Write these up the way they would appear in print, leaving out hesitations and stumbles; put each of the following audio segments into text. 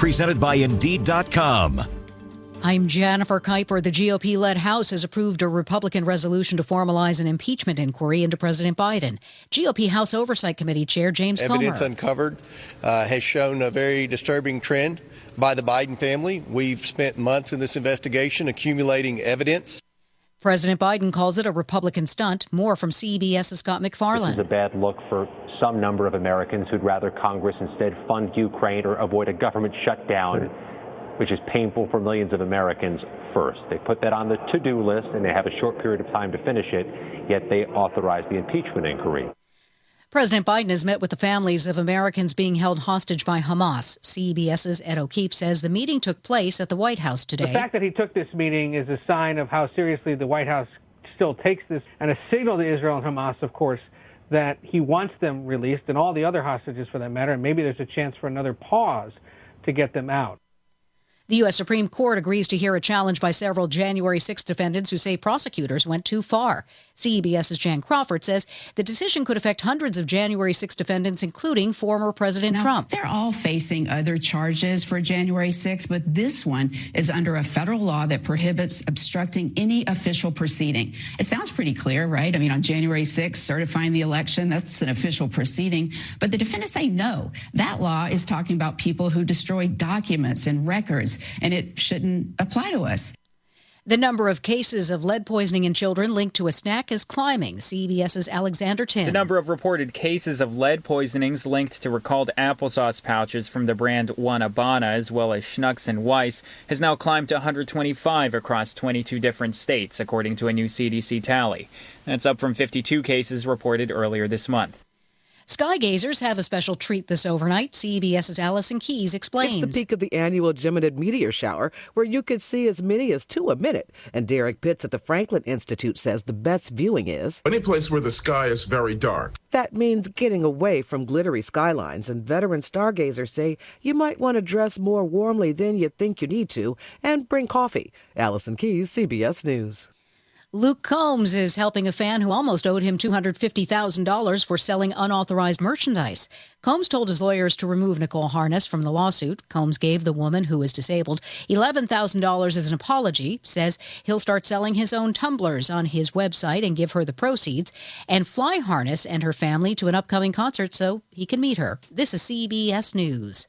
presented by Indeed.com. I'm Jennifer Kuiper. The GOP-led House has approved a Republican resolution to formalize an impeachment inquiry into President Biden. GOP House Oversight Committee Chair James Comer. Evidence uncovered has shown a very disturbing trend by the Biden family. We've spent months in this investigation accumulating evidence. President Biden calls it a Republican stunt. More from CBS's Scott McFarland. This is a bad look for some number of Americans who'd rather Congress instead fund Ukraine or avoid a government shutdown, which is painful for millions of Americans first. They put that on the to-do list, and they have a short period of time to finish it, yet they authorize the impeachment inquiry. President Biden has met with the families of Americans being held hostage by Hamas. CBS's Ed O'Keefe says the meeting took place at the White House today. The fact that he took this meeting is a sign of how seriously the White House still takes this, and a signal to Israel and Hamas, of course, that he wants them released, and all the other hostages for that matter, and maybe there's a chance for another pause to get them out. The U.S. Supreme Court agrees to hear a challenge by several January 6 defendants who say prosecutors went too far. CBS's Jan Crawford says the decision could affect hundreds of January 6 defendants, including former President Trump. They're all facing other charges for January 6, but this one is under a federal law that prohibits obstructing any official proceeding. It sounds pretty clear, right? I mean, on January 6, certifying the election, that's an official proceeding. But the defendants say no. That law is talking about people who destroy documents and records, and it shouldn't apply to us. The number of cases of lead poisoning in children linked to a snack is climbing. CBS's Alexander Tin. The number of reported cases of lead poisonings linked to recalled applesauce pouches from the brand Wanabana, as well as Schnucks and Weiss, has now climbed to 125 across 22 different states, according to a new CDC tally. That's up from 52 cases reported earlier this month. Sky gazers have a special treat this overnight. CBS's Allison Keyes explains. It's the peak of the annual Geminid meteor shower, where you could see as many as 2 a minute. And Derek Pitts at the Franklin Institute says the best viewing is any place where the sky is very dark. That means getting away from glittery skylines, and veteran stargazers say you might want to dress more warmly than you think you need to and bring coffee. Allison Keyes, CBS News. Luke Combs is helping a fan who almost owed him $250,000 for selling unauthorized merchandise. Combs told his lawyers to remove Nicole Harness from the lawsuit. Combs gave the woman, who is disabled, $11,000 as an apology, says he'll start selling his own tumblers on his website and give her the proceeds, and fly Harness and her family to an upcoming concert so he can meet her. This is CBS News.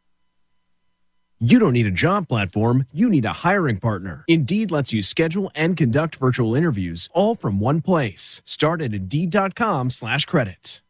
You don't need a job platform, you need a hiring partner. Indeed lets you schedule and conduct virtual interviews all from one place. Start at Indeed.com/credits.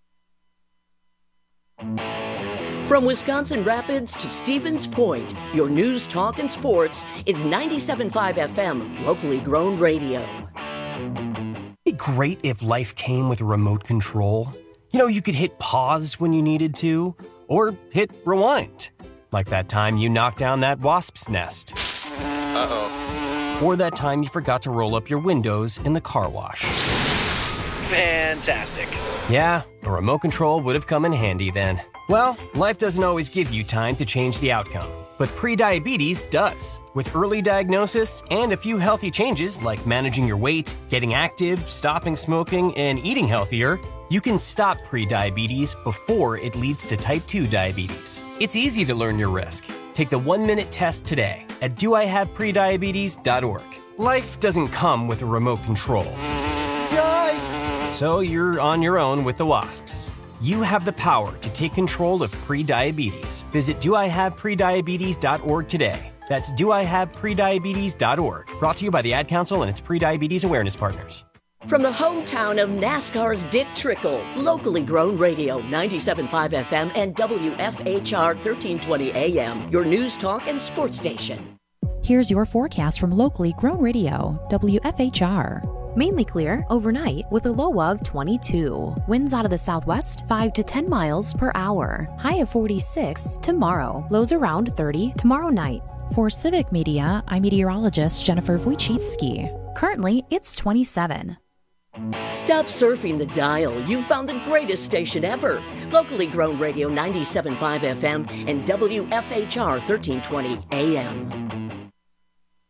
From Wisconsin Rapids to Stevens Point, your news, talk, and sports is 97.5 FM, locally grown radio. It'd be great if life came with a remote control. You know, you could hit pause when you needed to, or hit rewind. Like that time you knocked down that wasp's nest. Uh-oh. Or that time you forgot to roll up your windows in the car wash. Fantastic. Yeah, a remote control would have come in handy then. Well, life doesn't always give you time to change the outcome, but prediabetes does. With early diagnosis and a few healthy changes like managing your weight, getting active, stopping smoking, and eating healthier, you can stop prediabetes before it leads to type 2 diabetes. It's easy to learn your risk. Take the 1-minute test today at doihaveprediabetes.org. Life doesn't come with a remote control. Yikes! So you're on your own with the wasps. You have the power to take control of prediabetes. Visit doihaveprediabetes.org today. That's doihaveprediabetes.org. Brought to you by the Ad Council and its Prediabetes Awareness Partners. From the hometown of NASCAR's Dick Trickle, locally grown radio, 97.5 FM and WFHR 1320 AM, your news, talk, and sports station. Here's your forecast from locally grown radio, WFHR. Mainly clear overnight with a low of 22. Winds out of the southwest 5 to 10 miles per hour. High of 46 tomorrow. Lows around 30 tomorrow night. For Civic Media, I'm meteorologist Jennifer Wojcicki. Currently, it's 27. Stop surfing the dial. You've found the greatest station ever. Locally grown radio, 97.5 FM and WFHR 1320 AM.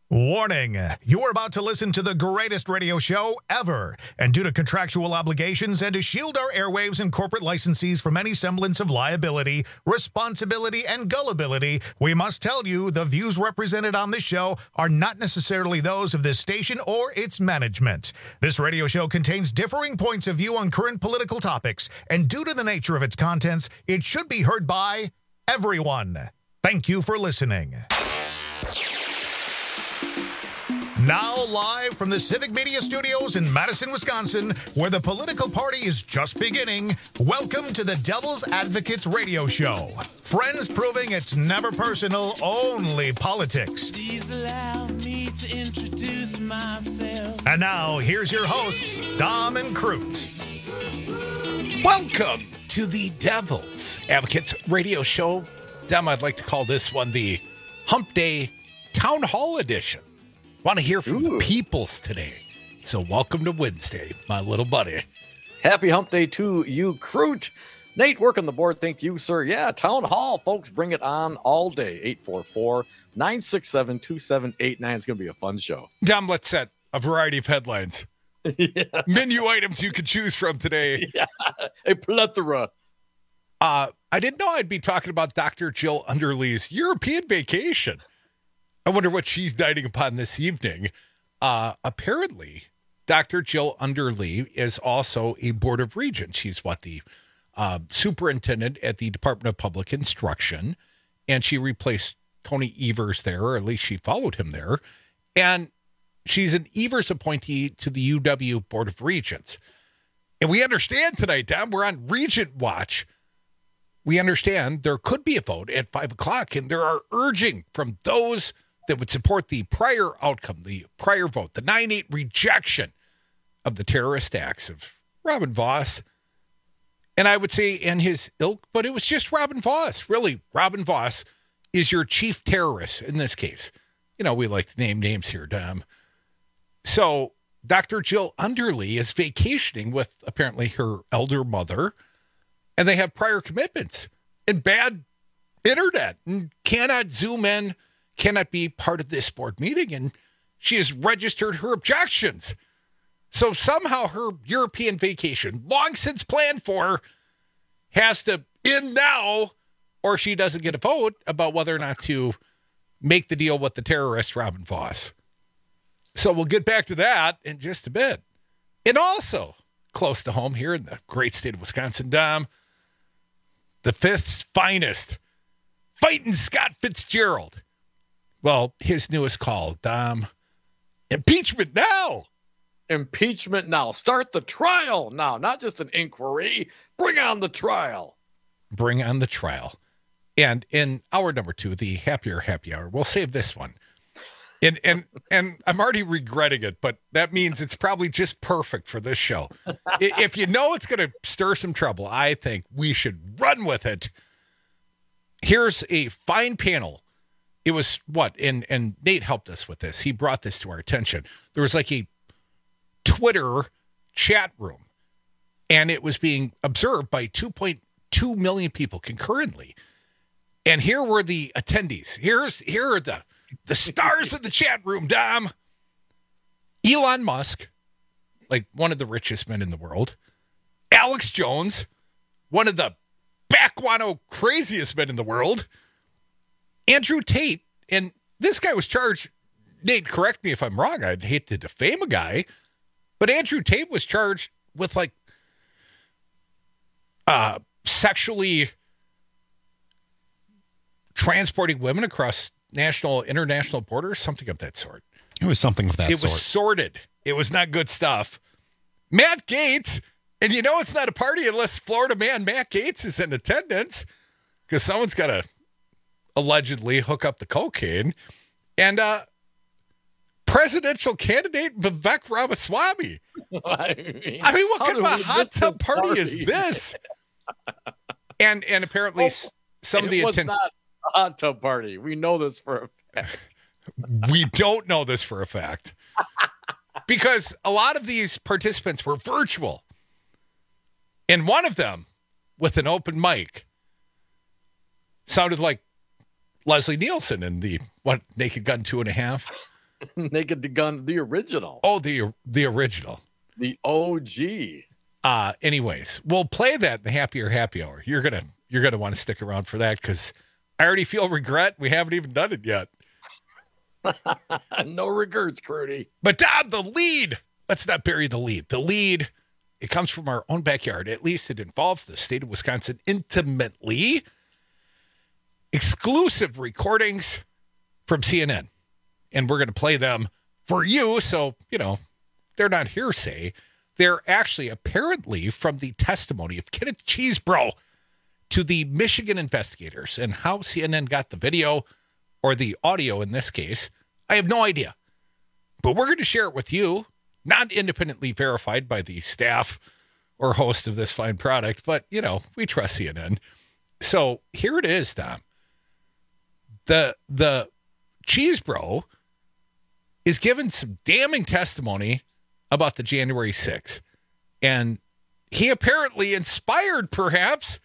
Warning, you are about to listen to the greatest radio show ever. And due to contractual obligations and to shield our airwaves and corporate licensees from any semblance of liability, responsibility, and gullibility, we must tell you the views represented on this show are not necessarily those of this station or its management. This radio show contains differing points of view on current political topics, and due to the nature of its contents, it should be heard by everyone. Thank you for listening. Now live from the Civic Media Studios in Madison, Wisconsin, where the political party is just beginning, welcome to the Devil's Advocates Radio Show. Friends proving it's never personal, only politics. Please allow me to introduce myself. And now, here's your hosts, Dom and Crute. Welcome to the Devil's Advocates Radio Show. Dom, I'd like to call this one the Hump Day Town Hall Edition. Want to hear from the peoples today. So welcome to Wednesday, my little buddy. Happy Hump Day to you, Crute. Nate, working the board. Thank you, sir. Yeah, Town Hall, folks, bring it on all day. 844-967-2789. It's going to be a fun show. Dom, let's set a variety of headlines. Yeah. Menu items you could choose from today. Yeah, a plethora. I didn't know I'd be talking about Dr. Jill Underly's European vacation. I wonder what she's dining upon this evening. Apparently, Dr. Jill Underly is also a Board of Regents. She's the superintendent at the Department of Public Instruction, and she replaced Tony Evers there, or at least she followed him there. And she's an Evers appointee to the UW Board of Regents. And we understand tonight, Tom, we're on Regent Watch. We understand there could be a vote at 5 o'clock, and there are urging from those that would support the prior outcome, the prior vote, the 9-8 rejection of the terrorist acts of Robin Vos. And I would say in his ilk, but it was just Robin Vos. Really, Robin Vos is your chief terrorist in this case. You know, we like to name names here, Dom. So Dr. Jill Underly is vacationing with apparently her elder mother, and they have prior commitments and bad internet and cannot zoom in, cannot be part of this board meeting, and she has registered her objections. So somehow her European vacation, long since planned for, has to end now, or she doesn't get a vote about whether or not to make the deal with the terrorist Robin Vos. So we'll get back to that in just a bit. And also, close to home here in the great state of Wisconsin, Dom, the fifth's finest, fighting Scott Fitzgerald. Well, his newest call, Dom, impeachment now. Impeachment now. Start the trial now, not just an inquiry. Bring on the trial. Bring on the trial. And in hour number 2, the happier happy hour, we'll save this one. And I'm already regretting it, but that means it's probably just perfect for this show. If you know it's going to stir some trouble, I think we should run with it. Here's a fine panel. It was and Nate helped us with this. He brought this to our attention. There was like a Twitter chat room, and it was being observed by 2.2 million people concurrently. And here were the attendees. Here are the stars of the chat room, Dom. Elon Musk, like one of the richest men in the world. Alex Jones, one of the backguano craziest men in the world. Andrew Tate, and this guy was charged, Nate, correct me if I'm wrong, I'd hate to defame a guy, but Andrew Tate was charged with sexually transporting women across national, international borders, something of that sort. It was something of that sort. It was sordid. It was not good stuff. Matt Gaetz, and you know it's not a party unless Florida man Matt Gaetz is in attendance, because someone's got to allegedly hook up the cocaine. And presidential candidate Vivek Ramaswamy. I mean, what kind of a hot tub party is this? And apparently some of the it was not a hot tub party. We know this for a fact. We don't know this for a fact. Because a lot of these participants were virtual. And one of them, with an open mic, sounded like Leslie Nielsen in the Naked Gun 2.5. Naked Gun, the original. Oh, the original. The OG. Anyways, we'll play that in the Happier Happy Hour. You're gonna want to stick around for that because I already feel regret. We haven't even done it yet. No regrets, Crudy. But Don, the lead. Let's not bury the lead. The lead, it comes from our own backyard. At least it involves the state of Wisconsin intimately. Exclusive recordings from CNN. And we're going to play them for you. So, they're not hearsay. They're actually apparently from the testimony of Kenneth Chesebro to the Michigan investigators, and how CNN got the video or the audio in this case, I have no idea. But we're going to share it with you, not independently verified by the staff or host of this fine product, but, we trust CNN. So here it is, Tom. The Chesebro is given some damning testimony about the January 6th. And he apparently inspired, perhaps,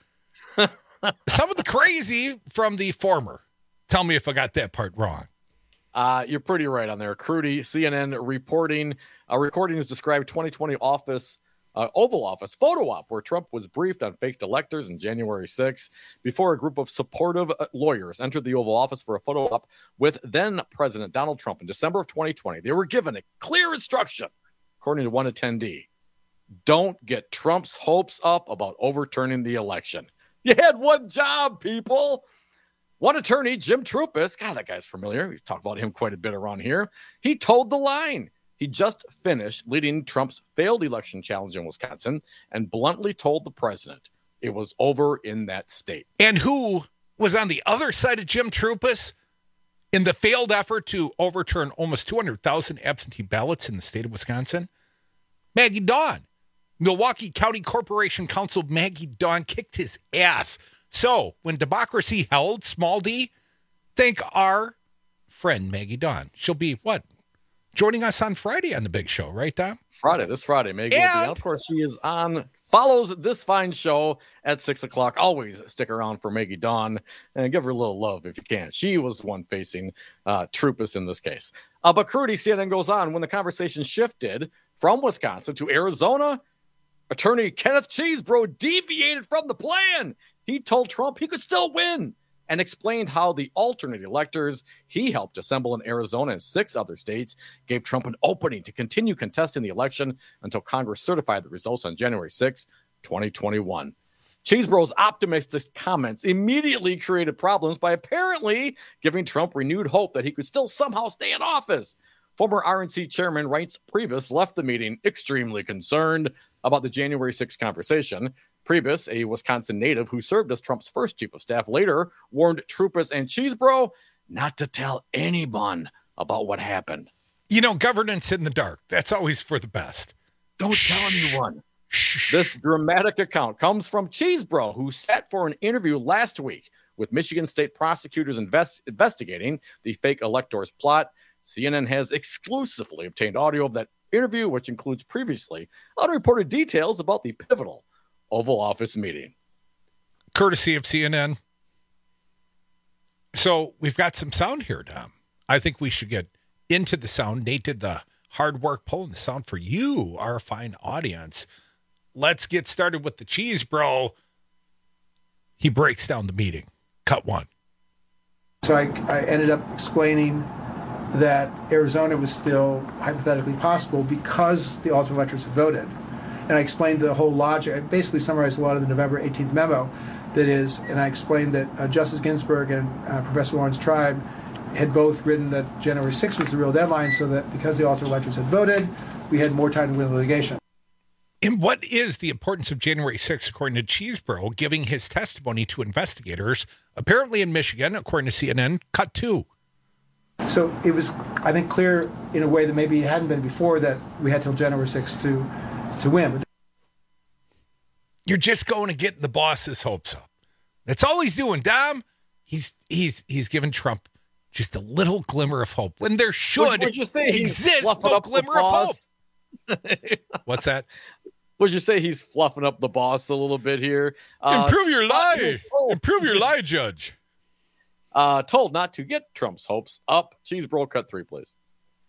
some of the crazy from the former. Tell me if I got that part wrong. You're pretty right on there. Crudy, CNN reporting. Recordings describe 2020 Oval Office photo op where Trump was briefed on faked electors on January 6th before a group of supportive lawyers entered the Oval Office for a photo op with then President Donald Trump in December of 2020. They were given a clear instruction, according to one attendee: don't get Trump's hopes up about overturning the election. You had one job, people. One attorney, Jim Troupis, God, that guy's familiar. We've talked about him quite a bit around here. He told the line. He just finished leading Trump's failed election challenge in Wisconsin and bluntly told the president it was over in that state. And who was on the other side of Jim Troupis in the failed effort to overturn almost 200,000 absentee ballots in the state of Wisconsin? Maggie Dawn. Milwaukee County Corporation Counsel Maggie Dawn kicked his ass. So when democracy held, small d, thank our friend Maggie Dawn. She'll be, joining us on Friday on the big show, right, Tom? This Friday. Maggie will be on. Of course, she is follows this fine show at 6 o'clock. Always stick around for Maggie Dawn and give her a little love if you can. She was the one facing Troupis in this case. But Crudy, CNN goes on. When the conversation shifted from Wisconsin to Arizona, attorney Kenneth Chesebro deviated from the plan. He told Trump he could still win and explained how the alternate electors he helped assemble in Arizona and 6 other states gave Trump an opening to continue contesting the election until Congress certified the results on January 6, 2021. Chesebro's optimistic comments immediately created problems by apparently giving Trump renewed hope that he could still somehow stay in office. Former RNC chairman Reince Priebus left the meeting extremely concerned about the January 6th conversation. Priebus, a Wisconsin native who served as Trump's first chief of staff, later warned Troupis and Chesebro not to tell anyone about what happened. Governance in the dark. That's always for the best. Don't tell anyone. This dramatic account comes from Chesebro, who sat for an interview last week with Michigan state prosecutors investigating the fake electors plot. CNN has exclusively obtained audio of that interview, which includes previously unreported details about the pivotal Oval Office meeting. Courtesy of CNN. So we've got some sound here, Tom. I think we should get into the sound. Nate did the hard work pulling the sound for you, our fine audience. Let's get started with the Chesebro. He breaks down the meeting. Cut 1. So I ended up explaining that Arizona was still hypothetically possible because the alternate electors had voted. And I explained the whole logic. I basically summarized a lot of the November 18th memo. And I explained that Justice Ginsburg and Professor Lawrence Tribe had both written that January 6th was the real deadline, so that because the alternate electors had voted, we had more time to win the litigation. And what is the importance of January 6th, according to Chesebro, giving his testimony to investigators, apparently in Michigan, according to CNN, cut 2? So it was, I think, clear in a way that maybe it hadn't been before that we had till January 6th to win. You're just going to get the boss's hopes up. That's all he's doing, Dom. He's giving Trump just a little glimmer of hope when there should exist no glimmer of hope. What's that? Would you say he's fluffing up the boss a little bit here? Improve your lie. Improve your lie, Judge. Told not to get Trump's hopes up. Chesebro, cut 3, please.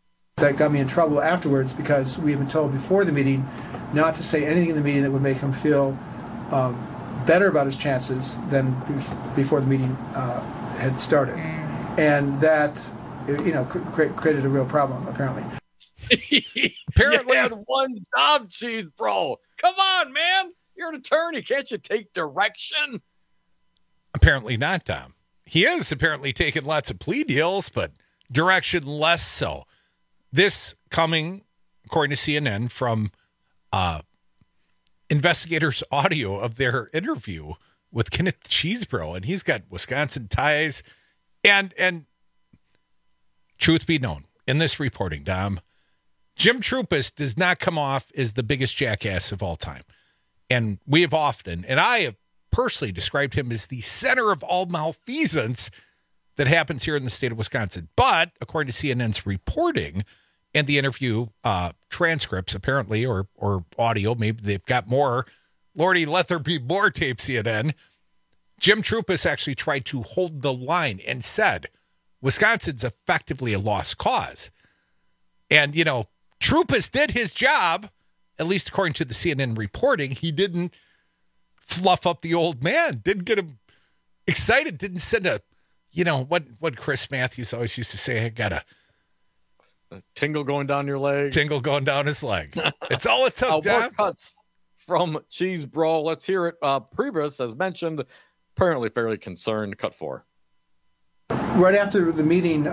that got me in trouble afterwards because we had been told before the meeting not to say anything in the meeting that would make him feel better about his chances than before the meeting had started. And that, created a real problem, apparently. Apparently, you had one job, Cheese Bro. Come on, man. You're an attorney. Can't you take direction? Apparently not, Tom. He is apparently taking lots of plea deals, but direction less so. This coming, according to CNN, from investigators' audio of their interview with Kenneth Chesebro, and he's got Wisconsin ties. And truth be known, in this reporting, Dom, Jim Troupis does not come off as the biggest jackass of all time. And we have often, and I have personally described him as the center of all malfeasance that happens here in the state of Wisconsin. But according to CNN's reporting and the interview transcripts, apparently, or audio, maybe they've got more. Lordy, let there be more tape, CNN. Jim Troupis actually tried to hold the line and said, Wisconsin's effectively a lost cause. And, Troupis did his job, at least according to the CNN reporting. He didn't fluff up the old man, didn't get him excited, didn't send a, what Chris Matthews always used to say, I got a tingle going down your leg. Tingle going down his leg. It's all it took, more cuts from Cheese Bro. Let's hear it. Priebus, as mentioned, apparently fairly concerned. Cut 4. Right after the meeting,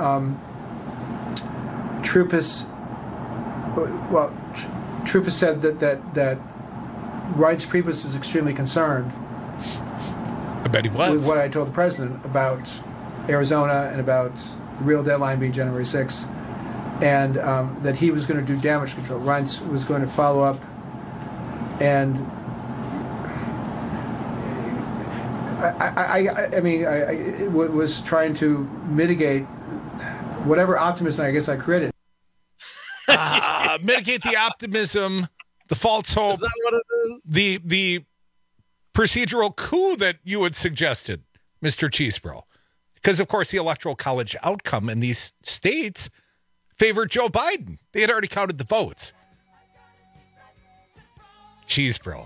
Troupis said that Reince Priebus was extremely concerned. I bet he was. With what I told the president about Arizona and about the real deadline being January 6th, and that he was going to do damage control. Reince was going to follow up and I was trying to mitigate whatever optimism I guess I created. Mitigate the optimism, the false hope. Is that what it is? The procedural coup that you had suggested, Mr. Chesebro. Because, of course, the Electoral College outcome in these states favored Joe Biden. They had already counted the votes. Chesebro.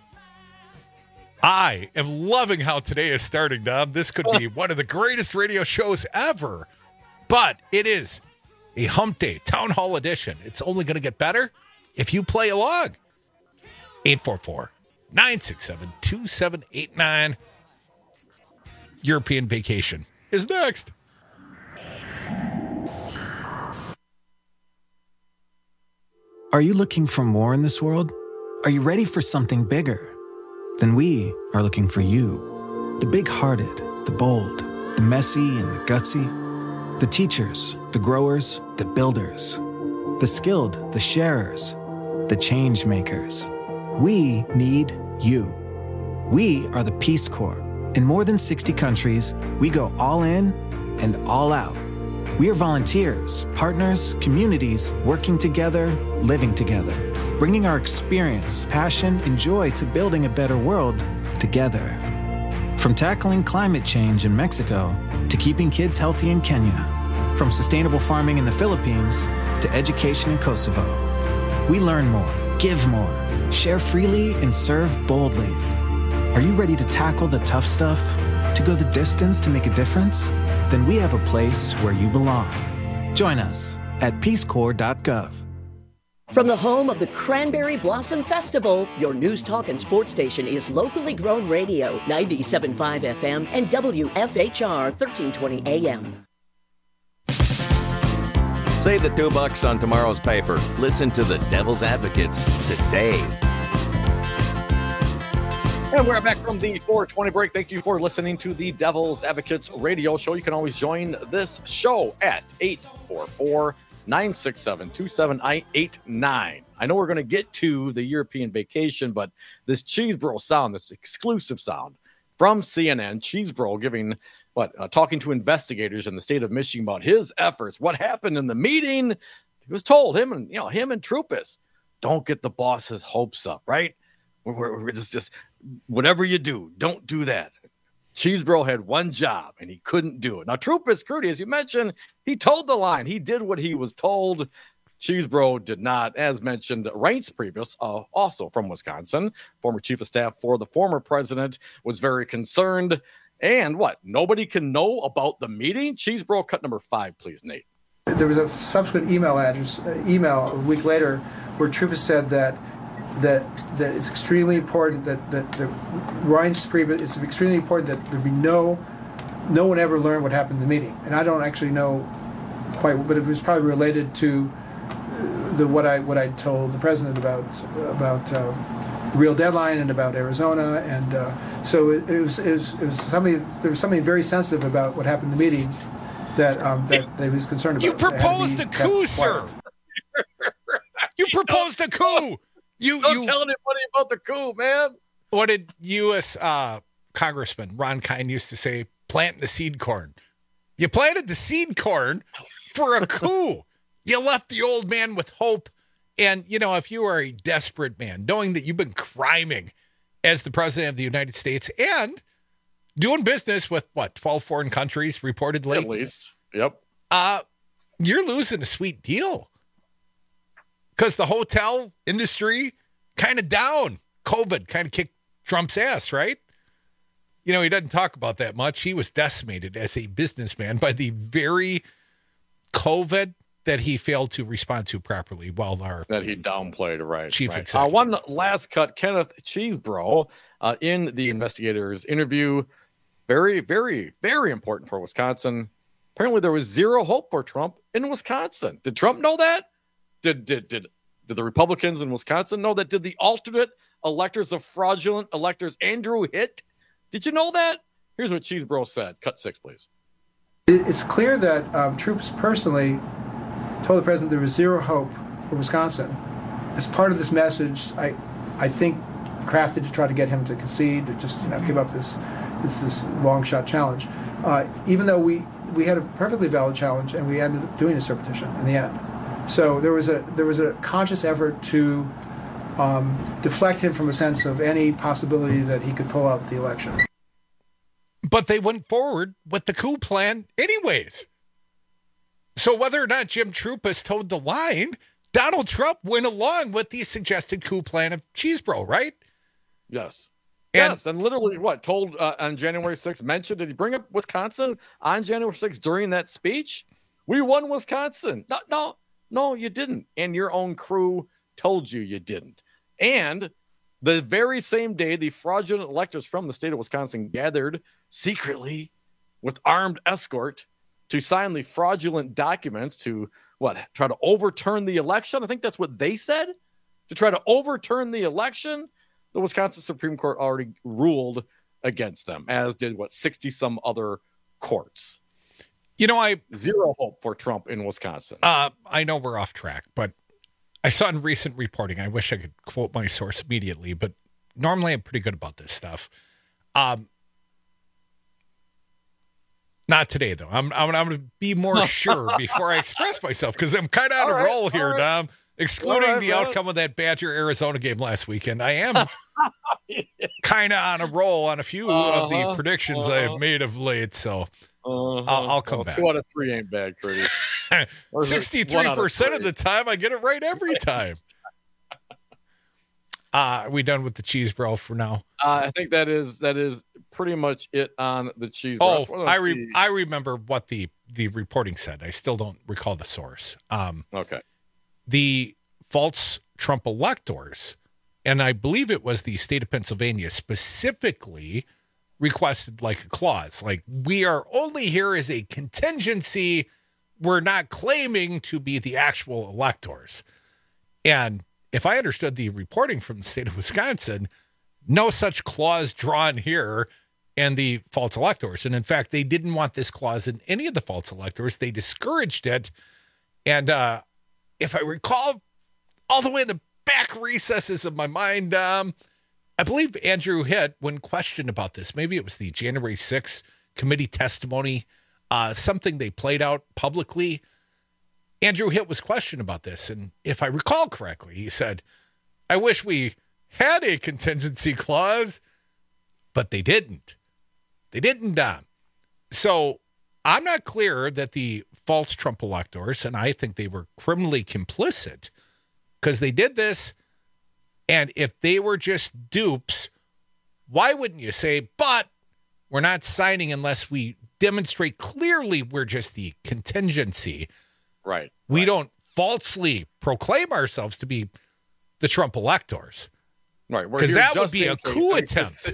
I am loving how today is starting, Dom. This could be one of the greatest radio shows ever. But it is a hump day, town hall edition. It's only going to get better if you play along. 844-967-2789. European Vacation is next. Are you looking for more in this world? Are you ready for something bigger? Then we are looking for you. The big-hearted, the bold, the messy and the gutsy. The teachers, the growers, the builders. The skilled, the sharers, the change makers. We need you. We are the Peace Corps. In more than 60 countries, we go all in and all out. We are volunteers, partners, communities, working together, living together, bringing our experience, passion, and joy to building a better world together. From tackling climate change in Mexico to keeping kids healthy in Kenya, from sustainable farming in the Philippines to education in Kosovo. We learn more, give more, share freely, and serve boldly. Are you ready to tackle the tough stuff? To go the distance to make a difference? Then we have a place where you belong. Join us at peacecorps.gov. From the home of the Cranberry Blossom Festival, your news talk and sports station is locally grown radio, 97.5 FM and WFHR 1320 AM. Save the $2 on tomorrow's paper. Listen to the Devil's Advocates today. And we're back from the 420 break. Thank you for listening to the Devil's Advocates radio show. You can always join this show at 844-967-2789. I know we're going to get to the European vacation, but this Chesebro sound, this exclusive sound from CNN, Chesebro giving talking to investigators in the state of Michigan about his efforts, what happened in the meeting. He was told, him and Troupis, don't get the boss's hopes up, right? We're just whatever you do, don't do that. Chesebro had one job and he couldn't do it. Now, Troupis, Crudy, as you mentioned, he told the line. He did what he was told. Chesebro did not. As mentioned, Reince Priebus, also from Wisconsin, former chief of staff for the former president, was very concerned. And what? Nobody can know about the meeting? Chesebro, cut number 5, please, Nate. There was a subsequent email a week later where Priebus said that it's extremely important that Reince Priebus, it's extremely important that there be no one ever learned what happened in the meeting. And I don't actually know quite, but it was probably related to what I told the president about the real deadline and about Arizona, and so it was something. There was something very sensitive about what happened in the meeting that he was concerned about. You proposed a coup, sir. You proposed a coup. Don't tell anybody about the coup, man. What did U.S. Congressman Ron Kine used to say? Planting the seed corn. You planted the seed corn for a coup. You left the old man with hope. And, if you are a desperate man, knowing that you've been criming as the president of the United States and doing business with, 12 foreign countries, reportedly? At least. Yep. You're losing a sweet deal. Because the hotel industry kind of down. COVID kind of kicked Trump's ass, right? He doesn't talk about that much. He was decimated as a businessman by the very COVID that he failed to respond to properly that he downplayed, right? Chief executive. One last cut, Kenneth Chesebro, in the investigator's interview, very, very, very important for Wisconsin. Apparently, there was zero hope for Trump in Wisconsin. Did Trump know that? Did the Republicans in Wisconsin know that? Did the alternate electors of fraudulent electors, Andrew Hitt? Did you know that? Here's what Chesebro said. Cut 6, please. It's clear that Troops personally told the president there was zero hope for Wisconsin. As part of this message, I think crafted to try to get him to concede, to just give up this long shot challenge. Even though we had a perfectly valid challenge and we ended up doing a cert petition in the end. So there was a conscious effort to deflect him from a sense of any possibility that he could pull out the election. But they went forward with the coup plan anyways. So whether or not Jim Trupus toed the line, Donald Trump went along with the suggested coup plan of Chesebro, right? Yes. And literally told on January 6th, did he bring up Wisconsin on January 6th during that speech? We won Wisconsin. No, you didn't. And your own crew told you didn't. And the very same day, the fraudulent electors from the state of Wisconsin gathered secretly with armed escort to sign the fraudulent documents to try to overturn the election. I think that's what they said. To try to overturn the election, the Wisconsin Supreme Court already ruled against them, as did 60 some other courts. Zero hope for Trump in Wisconsin. I know we're off track, but I saw in recent reporting, I wish I could quote my source immediately, but normally I'm pretty good about this stuff. Not today, though. I'm going to be more sure before I express myself, because I'm kind of on a roll here, Dom. Excluding the outcome of that Badger-Arizona game last weekend, I am kind of on a roll on a few of the predictions I have made of late, so I'll come back. 2 out of 3 ain't bad, Curdy. 63% of the time, I get it right every time. Are we done with the Chesebro for now? I think that is pretty much it on the Chesebro. Oh, I remember what the reporting said. I still don't recall the source. Okay. The false Trump electors, and I believe it was the state of Pennsylvania, specifically requested a clause, we are only here as a contingency. We're not claiming to be the actual electors. And if I understood the reporting from the state of Wisconsin, no such clause drawn here and the false electors. And in fact, they didn't want this clause in any of the false electors. They discouraged it. And if I recall all the way in the back recesses of my mind, I believe Andrew Hitt, when questioned about this, maybe it was the January 6th committee testimony, something they played out publicly. Andrew Hitt was questioned about this. And if I recall correctly, he said, I wish we had a contingency clause, but they didn't. They didn't, Don. So I'm not clear that the false Trump electors, and I think they were criminally complicit because they did this. And if they were just dupes, why wouldn't you say, but we're not signing unless we demonstrate clearly we're just the contingency. Right. We don't falsely proclaim ourselves to be the Trump electors. Right. Because that would be a coup attempt.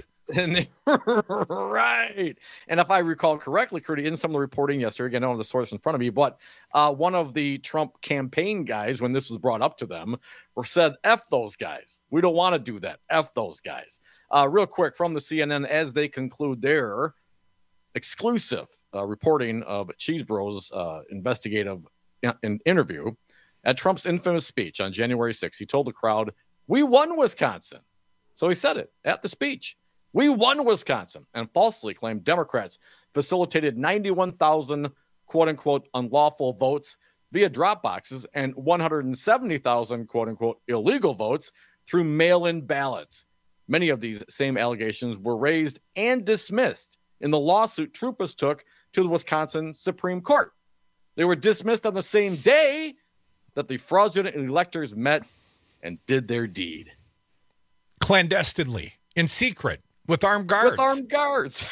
Right. And if I recall correctly, Curdy, in some of the reporting yesterday, again, I don't have the source in front of me, but one of the Trump campaign guys, when this was brought up to them, said, F those guys. We don't want to do that. F those guys. Real quick from the CNN, as they conclude their exclusive reporting of Cheese Bros' investigative interview at Trump's infamous speech on January 6th, he told the crowd, we won Wisconsin. So he said it at the speech. We won Wisconsin, and falsely claimed Democrats facilitated 91,000 quote-unquote unlawful votes via drop boxes and 170,000 quote-unquote illegal votes through mail-in ballots. Many of these same allegations were raised and dismissed in the lawsuit Troupas took to the Wisconsin Supreme Court. They were dismissed on the same day that the fraudulent electors met and did their deed. Clandestinely, in secret. With armed guards. With armed guards.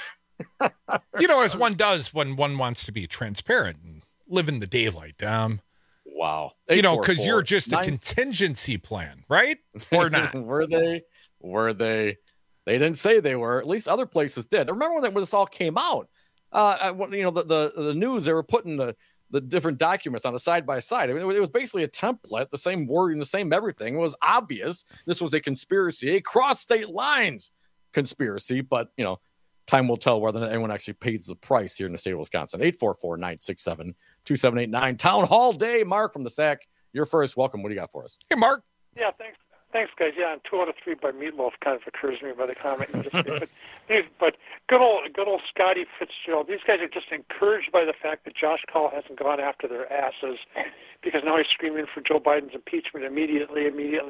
As one does when one wants to be transparent and live in the daylight. Wow. Because you're just a contingency plan, right? Or not? Were they? They didn't say they were. At least other places did. I remember when this all came out. The news, they were putting the different documents on a side by side. I mean, it was basically a template, the same wording, the same everything. It was obvious this was a conspiracy, a cross state lines conspiracy, but time will tell whether anyone actually pays the price here in the state of Wisconsin. 844-967-2789. Town Hall Day. Mark from the SAC, you're first. Welcome. What do you got for us? Hey, Mark. Yeah, thanks, guys. Yeah, and 2 out of 3 by Meatloaf kind of occurs to me by the comment you just made. But good old Scotty Fitzgerald. These guys are just encouraged by the fact that Josh Call hasn't gone after their asses, because now he's screaming for Joe Biden's impeachment immediately.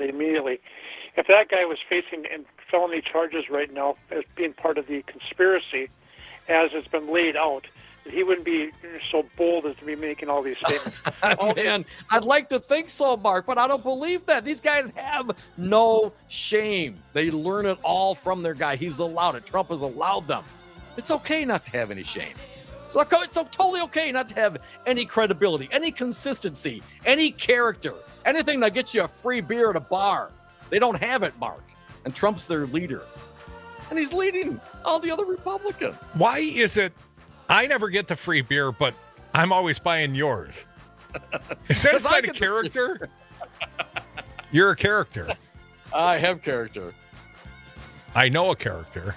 If that guy was facing felony charges right now as being part of the conspiracy, as it's been laid out, he wouldn't be so bold as to be making all these statements. Man, I'd like to think so, Mark, but I don't believe that. These guys have no shame. They learn it all from their guy. He's allowed it. Trump has allowed them. It's okay not to have any shame. It's totally okay not to have any credibility, any consistency, any character, anything that gets you a free beer at a bar. They don't have it, Mark. And Trump's their leader. And he's leading all the other Republicans. Why is it I never get the free beer, but I'm always buying yours? Is that a sign of character? You're a character. I have character. I know a character.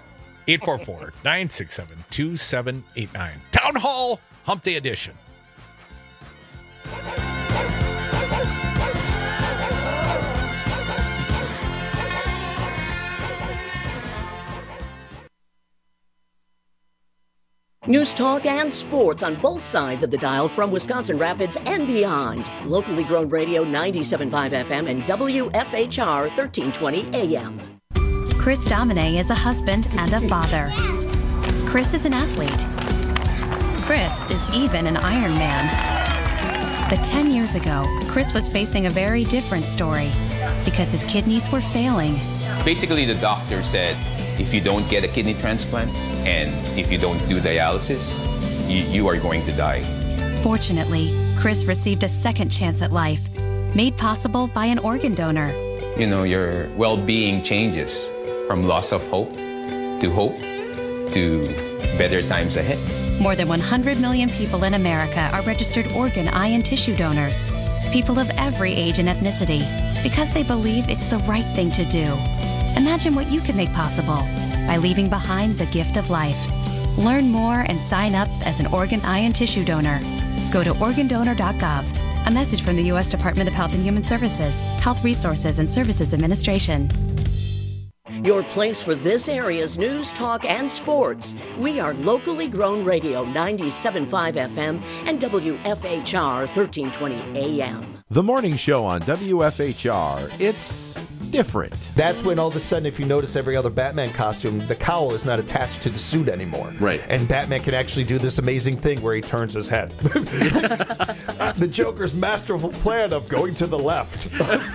844-967-2789. Town Hall Hump Day Edition. News, talk, and sports on both sides of the dial from Wisconsin Rapids and beyond. Locally grown radio 97.5 FM and WFHR 1320 AM. Chris Domine is a husband and a father. Chris is an athlete. Chris is even an Ironman. But 10 years ago, Chris was facing a very different story because his kidneys were failing. Basically, the doctor said, if you don't get a kidney transplant and if you don't do dialysis, you are going to die. Fortunately, Chris received a second chance at life, made possible by an organ donor. Your well-being changes from loss of hope to better times ahead. More than 100 million people in America are registered organ, eye, and tissue donors. People of every age and ethnicity, because they believe it's the right thing to do. Imagine what you can make possible by leaving behind the gift of life. Learn more and sign up as an organ, eye, and tissue donor. Go to organdonor.gov. A message from the U.S. Department of Health and Human Services, Health Resources and Services Administration. Your place for this area's news, talk, and sports. We are locally grown radio 97.5 FM and WFHR 1320 AM. The morning show on WFHR. It's different. That's when all of a sudden, if you notice every other Batman costume, the cowl is not attached to the suit anymore. Right. And Batman can actually do this amazing thing where he turns his head. The Joker's masterful plan of going to the left.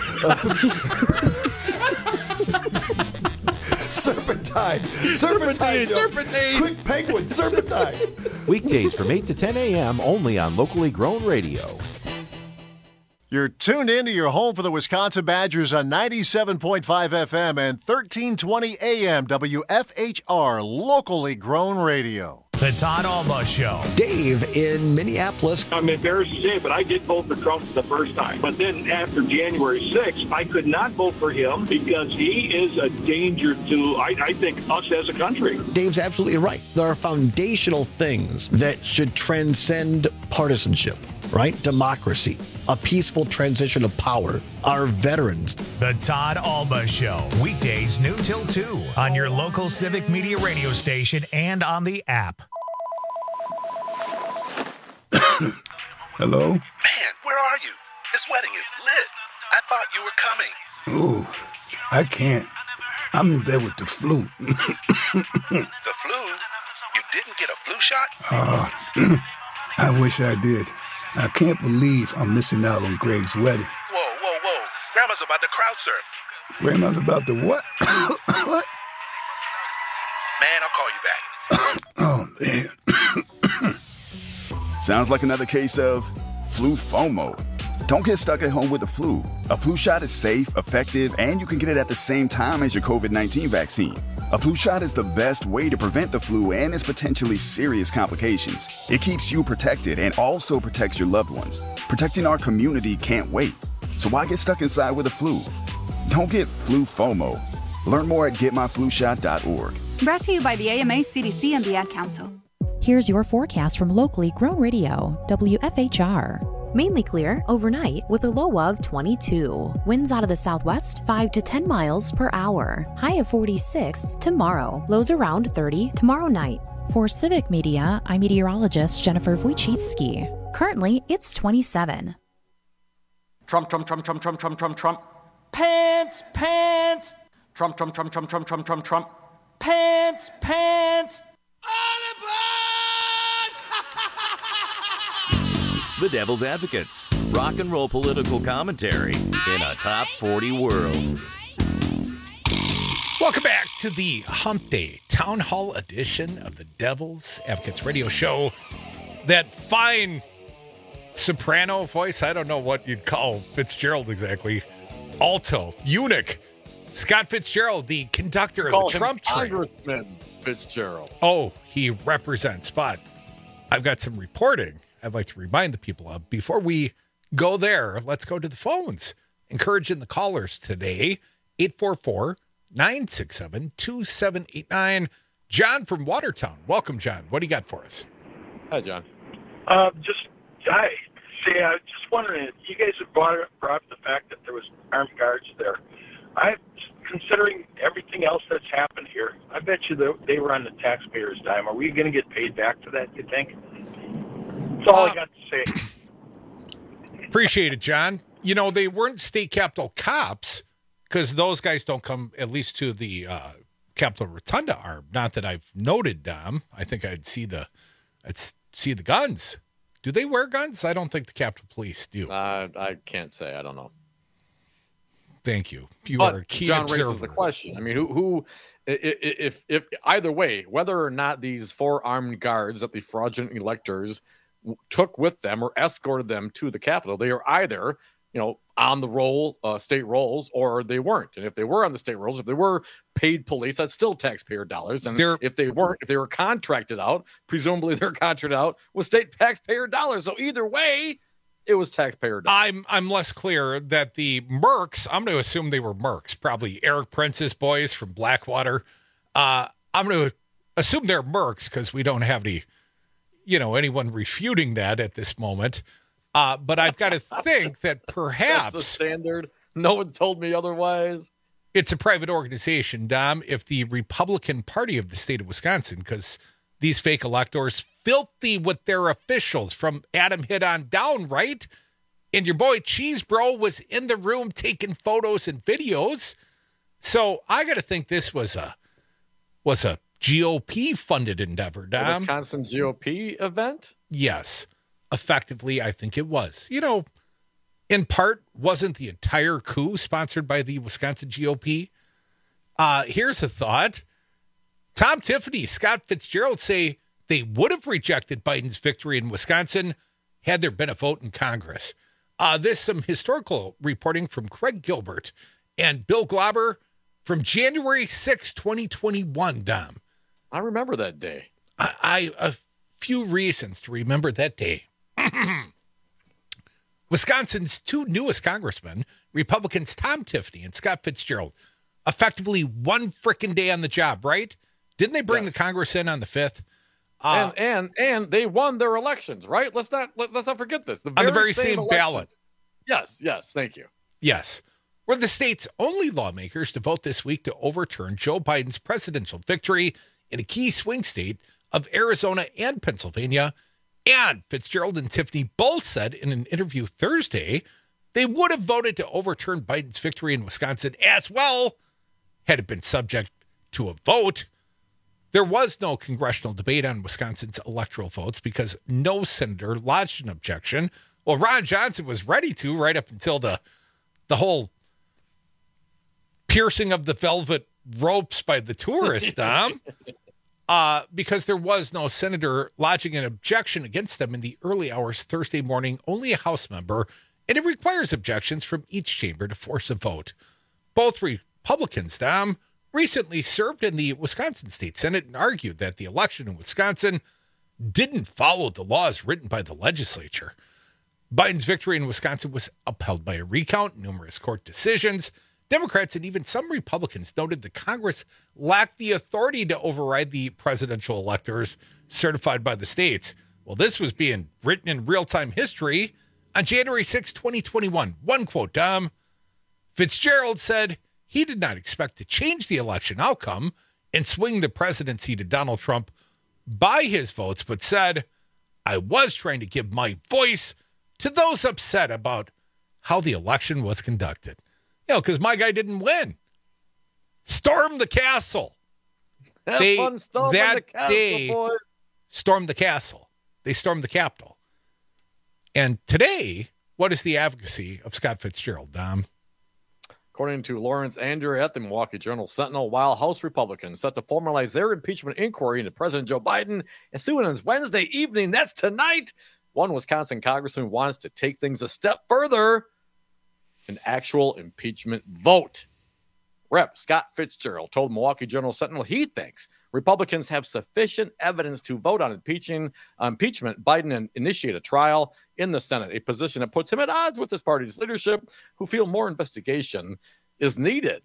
Serpentine. Quick penguin, serpentine. Weekdays from 8 to 10 a.m. only on Locally Grown Radio. You're tuned in to your home for the Wisconsin Badgers on 97.5 FM and 1320 AM WFHR, Locally Grown Radio. The Todd Alba Show. Dave in Minneapolis. I'm embarrassed to say it, but I did vote for Trump the first time. But then after January 6th, I could not vote for him because he is a danger to, I think, us as a country. Dave's absolutely right. There are foundational things that should transcend partisanship, right? Democracy, a peaceful transition of power, our veterans. The Todd Alba Show. Weekdays noon till 2 on your local Civic Media radio station and on the app. Hello? Man, where are you? This wedding is lit. I thought you were coming. Ooh, I can't. I'm in bed with the flu. The flu? You didn't get a flu shot? I wish I did. I can't believe I'm missing out on Greg's wedding. Whoa. Grandma's about to crowd surf. Grandma's about to what? What? Man, I'll call you back. Oh, man. Sounds like another case of flu FOMO. Don't get stuck at home with the flu. A flu shot is safe, effective, and you can get it at the same time as your COVID-19 vaccine. A flu shot is the best way to prevent the flu and its potentially serious complications. It keeps you protected and also protects your loved ones. Protecting our community can't wait. So why get stuck inside with the flu? Don't get flu FOMO. Learn more at getmyflushot.org. Brought to you by the AMA, CDC, and the Ad Council. Here's your forecast from Locally Grown Radio, WFHR. Mainly clear overnight with a low of 22. Winds out of the southwest 5 to 10 miles per hour. High of 46 tomorrow. Lows around 30 tomorrow night. For Civic Media, I'm meteorologist Jennifer Wojcicki. Currently, it's 27. Trump. Pants. Trump. Pants. The Devil's Advocates. Rock and roll political commentary in a top 40 world. Welcome back to the Hump Day Town Hall edition of the Devil's Advocates radio show. That fine soprano voice, I don't know what you'd call Fitzgerald exactly. Alto, eunuch. Scott Fitzgerald, the conductor of the Trump train. Congressman Fitzgerald. Oh, he represents, but I've got some reporting I'd like to remind the people of. Before we go there, let's go to the phones. Encouraging the callers today, 844-967-2789. John from Watertown. Welcome, John. What do you got for us? Hi, John. I was just wondering, you guys have brought up the fact that there was armed guards there. Considering everything else that's happened here, I bet you they were on the taxpayers' dime. Are we going to get paid back for that, you think? That's all I got to say. Appreciate it, John. You know, they weren't state capitol cops because those guys don't come, at least to the Capitol Rotunda arm. Not that I've noted, Dom. I think I'd see the guns. Do they wear guns? I don't think the Capitol Police do. I can't say. I don't know. Thank you. But are a keen John observer. raises the question. I mean, who if either way, whether or not these 4 armed guards that the fraudulent electors took with them or escorted them to the Capitol, they are either, on the roll, state rolls, or they weren't. And if they were on the state rolls, if they were paid police, that's still taxpayer dollars. And if they weren't, if they were contracted out, presumably they're contracted out with state taxpayer dollars. So either way, it was taxpayer dollars. I'm less clear that the mercs, I'm going to assume they were mercs, probably Eric Prince's boys from Blackwater. I'm going to assume they're mercs because we don't have anyone refuting that at this moment. But I've got to think that perhaps that's the standard. No one told me otherwise. It's a private organization, Dom. If the Republican Party of the state of Wisconsin, because these fake electors filthy with their officials from Adam Hitt on down, right? And your boy Cheese Bro was in the room taking photos and videos. So I got to think this was a GOP funded endeavor, Dom. The Wisconsin GOP event? Yes. Effectively, I think it was. You know, in part, wasn't the entire coup sponsored by the Wisconsin GOP? Here's a thought. Tom Tiffany, Scott Fitzgerald say they would have rejected Biden's victory in Wisconsin had there been a vote in Congress. This some historical reporting from Craig Gilbert and Bill Glauber from January 6, 2021, Dom. I remember that day. I a few reasons to remember that day. Wisconsin's two newest congressmen, Republicans Tom Tiffany and Scott Fitzgerald, effectively one frickin' day on the job, right? Didn't they bring the Congress in on the 5th? And they won their elections, right? Let's not forget this. On the very same ballot. Yes, thank you. Yes. We're the state's only lawmakers to vote this week to overturn Joe Biden's presidential victory in a key swing state of Arizona and Pennsylvania. And Fitzgerald and Tiffany both said in an interview Thursday they would have voted to overturn Biden's victory in Wisconsin as well had it been subject to a vote. There was no congressional debate on Wisconsin's electoral votes because no senator lodged an objection. Well, Ron Johnson was ready to right up until the whole piercing of the velvet ropes by the tourists, Dom. Because there was no senator lodging an objection against them in the early hours Thursday morning, only a House member, and it requires objections from each chamber to force a vote. Both Republicans, Dom, recently served in the Wisconsin State Senate and argued that the election in Wisconsin didn't follow the laws written by the legislature. Biden's victory in Wisconsin was upheld by a recount, numerous court decisions. Democrats and even some Republicans noted that Congress lacked the authority to override the presidential electors certified by the states. Well, this was being written in real-time history on January 6, 2021. One quote, Dom. Fitzgerald said he did not expect to change the election outcome and swing the presidency to Donald Trump by his votes, but said, I was trying to give my voice to those upset about how the election was conducted. You know, because my guy didn't win. Storm the castle. Have fun storming the castle, boy. Stormed the castle. They stormed the Capitol. And today, what is the advocacy of Scott Fitzgerald, Dom? According to Lawrence Andrew at the Milwaukee Journal Sentinel, while House Republicans set to formalize their impeachment inquiry into President Joe Biden as soon as Wednesday evening, that's tonight, one Wisconsin congressman wants to take things a step further. An actual impeachment vote. Rep. Scott Fitzgerald told Milwaukee Journal Sentinel he thinks Republicans have sufficient evidence to vote on impeachment Biden and initiate a trial in the Senate, a position that puts him at odds with his party's leadership, who feel more investigation is needed.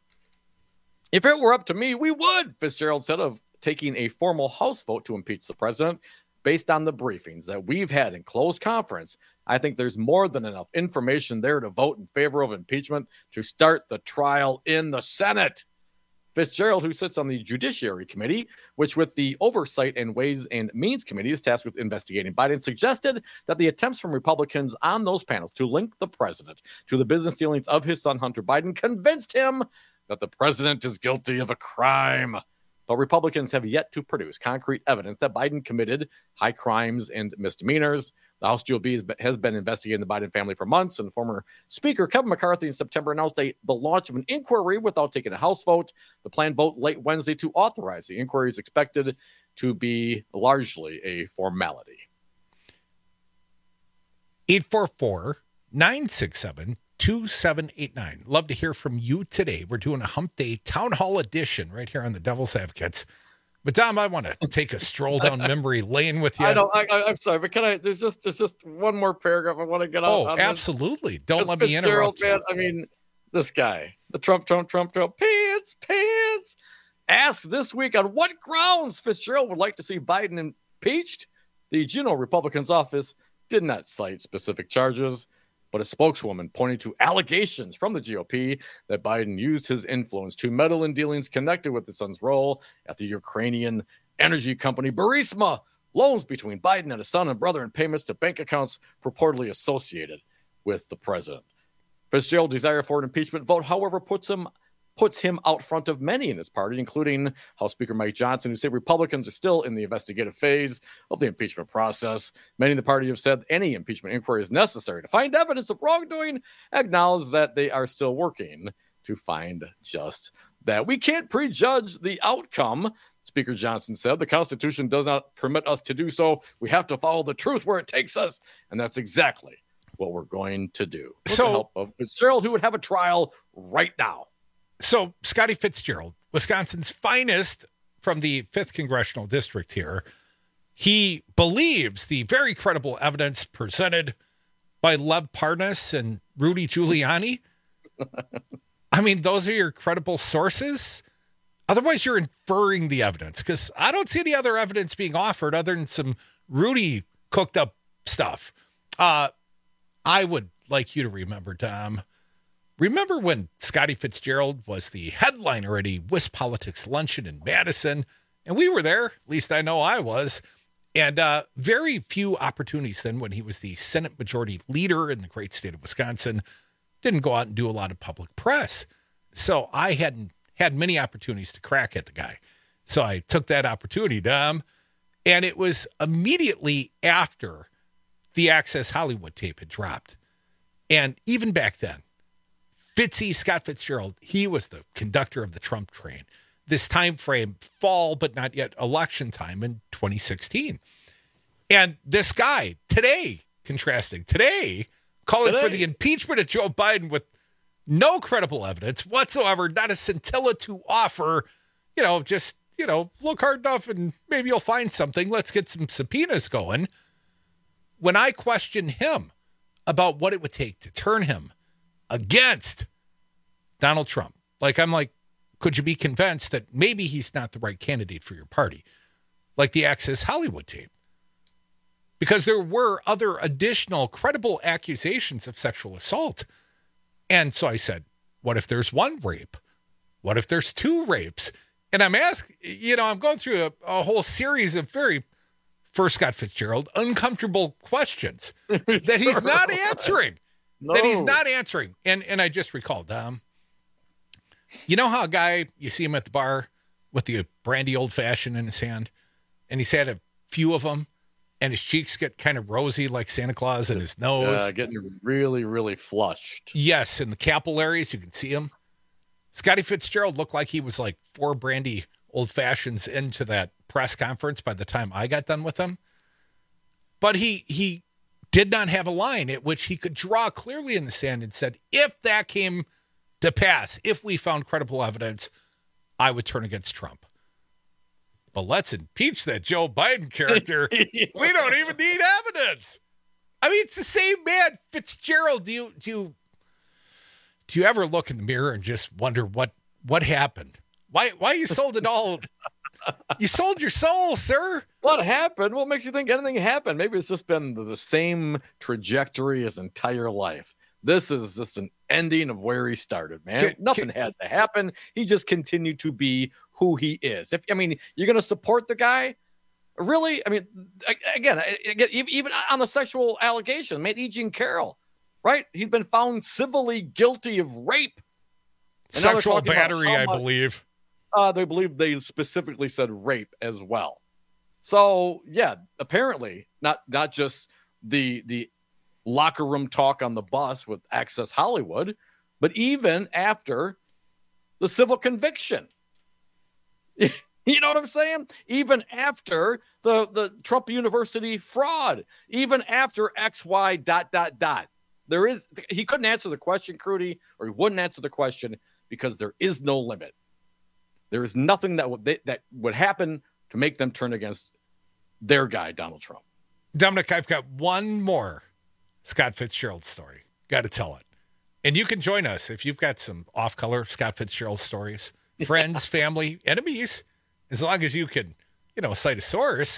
If it were up to me, we would, Fitzgerald said, of taking a formal House vote to impeach the president. Based on the briefings that we've had in closed conference, I think there's more than enough information there to vote in favor of impeachment to start the trial in the Senate. Fitzgerald, who sits on the Judiciary Committee, which with the Oversight and Ways and Means Committee is tasked with investigating Biden, suggested that the attempts from Republicans on those panels to link the president to the business dealings of his son, Hunter Biden, convinced him that the president is guilty of a crime. But Republicans have yet to produce concrete evidence that Biden committed high crimes and misdemeanors. The House GOP has been investigating the Biden family for months, and former Speaker Kevin McCarthy in September announced the launch of an inquiry without taking a House vote. The planned vote late Wednesday to authorize the inquiry is expected to be largely a formality. 844-967-2789. Love to hear from you today. We're doing a Hump Day Town Hall edition right here on the Devil's Advocates. But Dom, I want to take a stroll down memory lane with you. I'm sorry, but there's just one more paragraph I want to get on. Oh, absolutely. Don't let me interrupt you. Man, I mean, this guy, the Trump, pants. Asked this week on what grounds Fitzgerald would like to see Biden impeached. The Juneau Republican's office did not cite specific charges, but a spokeswoman pointed to allegations from the GOP that Biden used his influence to meddle in dealings connected with his son's role at the Ukrainian energy company Burisma, loans between Biden and his son and brother, and payments to bank accounts purportedly associated with the president. Fitzgerald's desire for an impeachment vote, however, puts him puts him out front of many in his party, including House Speaker Mike Johnson, who say Republicans are still in the investigative phase of the impeachment process. Many in the party have said any impeachment inquiry is necessary to find evidence of wrongdoing, acknowledge that they are still working to find just that. We can't prejudge the outcome, Speaker Johnson said. The Constitution does not permit us to do so. We have to follow the truth where it takes us, and that's exactly what we're going to do. With the help of Fitzgerald, who would have a trial right now. So Scotty Fitzgerald, Wisconsin's finest from the 5th Congressional District here, he believes the very credible evidence presented by Lev Parnas and Rudy Giuliani. I mean, those are your credible sources. Otherwise, you're inferring the evidence, because I don't see any other evidence being offered other than some Rudy cooked up stuff. I would like you to remember, Dom. Remember when Scotty Fitzgerald was the headliner at a WisPolitics luncheon in Madison, and we were there, at least I know I was, and very few opportunities then when he was the Senate Majority Leader in the great state of Wisconsin, didn't go out and do a lot of public press. So I hadn't had many opportunities to crack at the guy. So I took that opportunity, Dom, and it was immediately after the Access Hollywood tape had dropped. And even back then, Scott Fitzgerald, he was the conductor of the Trump train. This time frame, fall, but not yet election time in 2016. And this guy today, calling for the impeachment of Joe Biden with no credible evidence whatsoever, not a scintilla to offer, just look hard enough and maybe you'll find something. Let's get some subpoenas going. When I question him about what it would take to turn him against Donald Trump, I'm like, could you be convinced that maybe he's not the right candidate for your party? Like the Access Hollywood tape. Because there were other additional credible accusations of sexual assault. And so I said, what if there's one rape? What if there's two rapes? And I'm asking, I'm going through a whole series of for Scott Fitzgerald, uncomfortable questions that he's not answering. That he's not answering. And I just recalled, you know how a guy, you see him at the bar with the brandy old fashioned in his hand, and he's had a few of them, and his cheeks get kind of rosy like Santa Claus, and his nose. Getting really, really flushed. Yes, in the capillaries, you can see him. Scotty Fitzgerald looked like he was like 4 brandy old fashions into that press conference by the time I got done with him. But he did not have a line at which he could draw clearly in the sand and said, if that came to pass, if we found credible evidence, I would turn against Trump. But let's impeach that Joe Biden character. We don't even need evidence. I mean, it's the same man, Fitzgerald. Do you ever look in the mirror and just wonder what happened? Why you sold it all? You sold your soul, sir. What happened? What makes you think anything happened? Maybe it's just been the same trajectory his entire life. This is just an ending of where he started, man. Nothing had to happen. He just continued to be who he is. You're going to support the guy? Really? Again, even on the sexual allegation, made E. Jean Carroll, right? He's been found civilly guilty of rape. Sexual battery, I believe. They specifically said rape as well. So, yeah, apparently not just the locker room talk on the bus with Access Hollywood, but even after the civil conviction. You know what I'm saying? Even after the Trump University fraud, even after XY ... He couldn't answer the question, Crudy, or he wouldn't answer the question because there is no limit. There is nothing that would happen to make them turn against their guy, Donald Trump. Dominic, I've got one more Scott Fitzgerald story. Got to tell it. And you can join us if you've got some off-color Scott Fitzgerald stories. Friends, family, enemies. As long as you can, cite a source,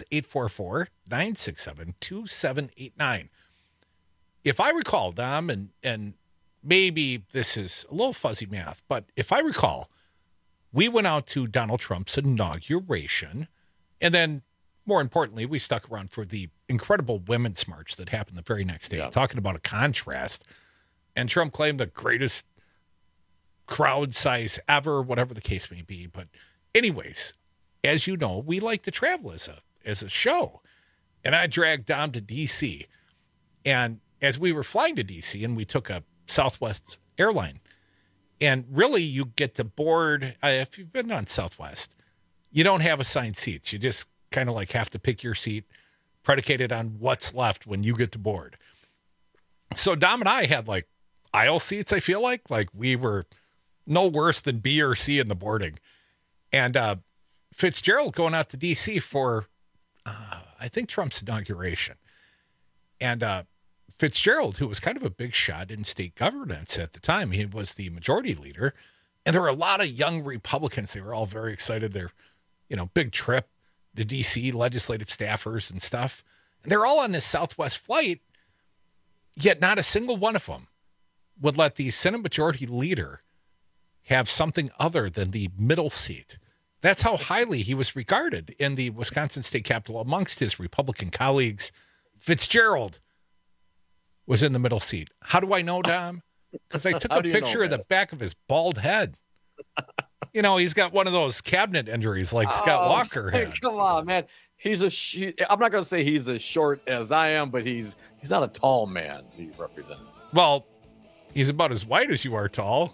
844-967-2789. If I recall, Dom, and maybe this is a little fuzzy math, but if I recall, we went out to Donald Trump's inauguration, and then, more importantly, we stuck around for the incredible Women's March that happened the very next day, talking about a contrast. And Trump claimed the greatest crowd size ever, whatever the case may be. But anyways, as you know, we like to travel as a show. And I dragged Dom to D.C. And as we were flying to D.C., and we took a Southwest airline, and really you get to board, if you've been on Southwest, you don't have assigned seats. You just kind of like have to pick your seat predicated on what's left when you get to board. So Dom and I had like aisle seats, I feel like we were no worse than B or C in the boarding. And Fitzgerald going out to D.C. for, I think, Trump's inauguration. And Fitzgerald, who was kind of a big shot in state governance at the time, he was the majority leader. And there were a lot of young Republicans. They were all very excited. They're, big trip to D.C., legislative staffers and stuff. And they're all on this Southwest flight, yet not a single one of them would let the Senate majority leader have something other than the middle seat. That's how highly he was regarded in the Wisconsin state capitol amongst his Republican colleagues. Fitzgerald was in the middle seat. How do I know, Dom? Because I took a picture of the back of his bald head. He's got one of those cabinet injuries like Scott Walker had. Come on, man. I'm not going to say he's as short as I am, but he's not a tall man. He represents. Well, he's about as white as you are tall.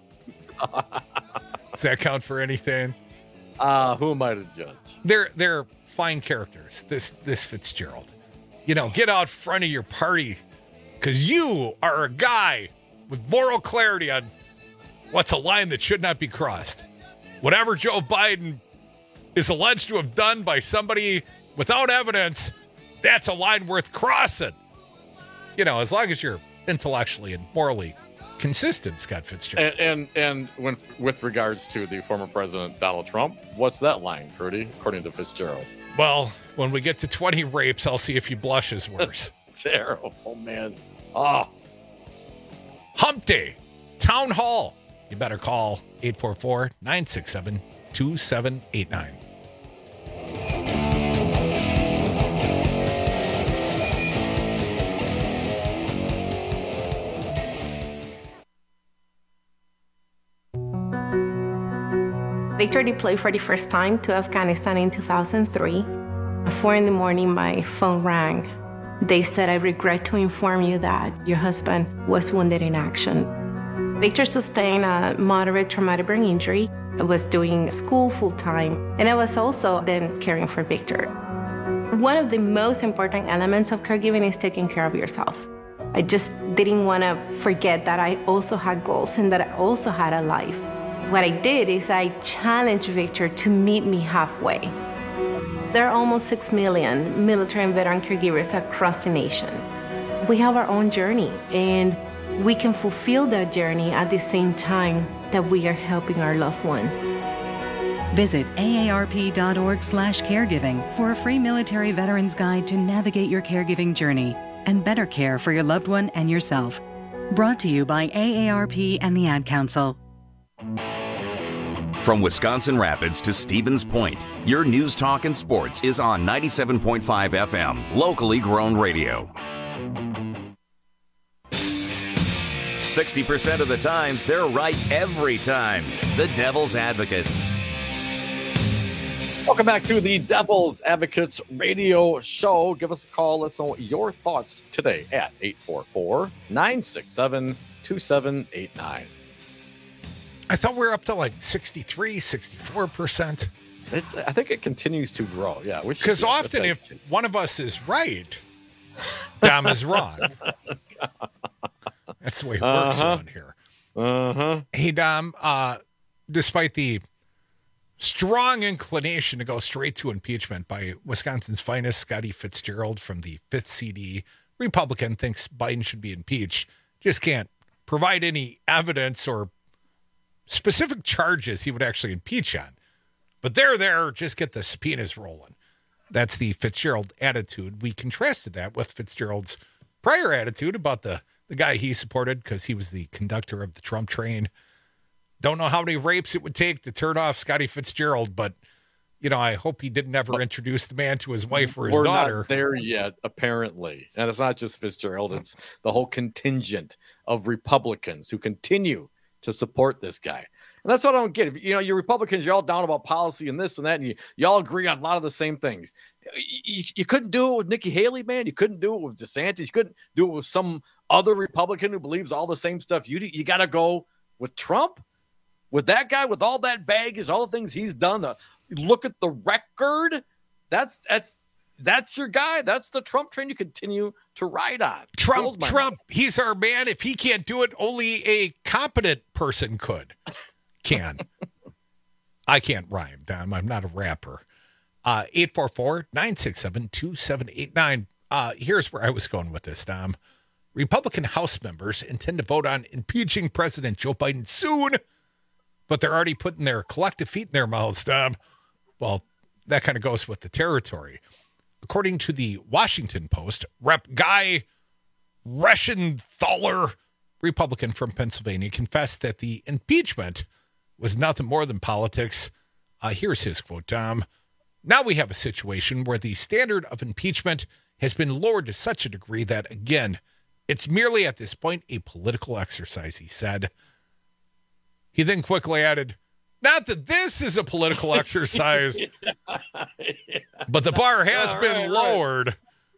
Does that count for anything? Who am I to judge? They're fine characters. This Fitzgerald. Get out front of your party because you are a guy with moral clarity on what's a line that should not be crossed. Whatever Joe Biden is alleged to have done by somebody without evidence, that's a line worth crossing. As long as you're intellectually and morally consistent, Scott Fitzgerald. And when with regards to the former president Donald Trump, what's that line, Prudy, according to Fitzgerald? Well, when we get to 20 rapes, I'll see if you blush is worse. Terrible, man. Oh. Hump Day, Town Hall. You better call 844-967-2789. Victor deployed for the first time to Afghanistan in 2003. At 4 a.m, my phone rang. They said, "I regret to inform you that your husband was wounded in action." Victor sustained a moderate traumatic brain injury. I was doing school full-time, and I was also then caring for Victor. One of the most important elements of caregiving is taking care of yourself. I just didn't want to forget that I also had goals and that I also had a life. What I did is I challenged Victor to meet me halfway. There are almost 6 million military and veteran caregivers across the nation. We have our own journey, and we can fulfill that journey at the same time that we are helping our loved one. Visit aarp.org/caregiving for a free military veterans guide to navigate your caregiving journey and better care for your loved one and yourself. Brought to you by AARP and the Ad Council. From Wisconsin Rapids to Stevens Point, your news, talk, and sports is on 97.5 FM, locally grown radio. 60% of the time, they're right every time. The Devil's Advocates. Welcome back to the Devil's Advocates radio show. Give us a call. Let us know your thoughts today at 844-967-2789. I thought we were up to like 63, 64%. I think it continues to grow. Yeah. Because often if one of us is right, Dom is wrong. That's the way it works around here. Hey, Dom, despite the strong inclination to go straight to impeachment by Wisconsin's finest, Scotty Fitzgerald from the 5th CD, Republican, thinks Biden should be impeached, just can't provide any evidence or specific charges he would actually impeach on. But there, just get the subpoenas rolling. That's the Fitzgerald attitude. We contrasted that with Fitzgerald's prior attitude about the guy he supported because he was the conductor of the Trump train. Don't know how many rapes it would take to turn off Scotty Fitzgerald, but, I hope he didn't ever introduce the man to his wife or his daughter. We're not there yet, apparently. And it's not just Fitzgerald. It's the whole contingent of Republicans who continue to support this guy. And that's what I don't get. You Republicans, you're all down about policy and this and that, and you all agree on a lot of the same things. You couldn't do it with Nikki Haley, man. You couldn't do it with DeSantis. You couldn't do it with some other Republican who believes all the same stuff you do. You got to go with Trump, with that guy, with all that baggage, all the things he's done. Look at the record. That's your guy. That's the Trump train you continue to ride on. Trump, he's our man. If he can't do it, only a competent person can. I can't rhyme, Dom. I'm not a rapper. 844-967-2789. Here's where I was going with this, Dom. Republican House members intend to vote on impeaching President Joe Biden soon, but they're already putting their collective feet in their mouths, Dom. Well, that kind of goes with the territory. According to the Washington Post, Rep. Guy Reschenthaler, Republican from Pennsylvania, confessed that the impeachment was nothing more than politics. Here's his quote, Tom. Now we have a situation where the standard of impeachment has been lowered to such a degree that, again, it's merely at this point a political exercise, he said. He then quickly added, not that this is a political exercise, but the bar has been lowered.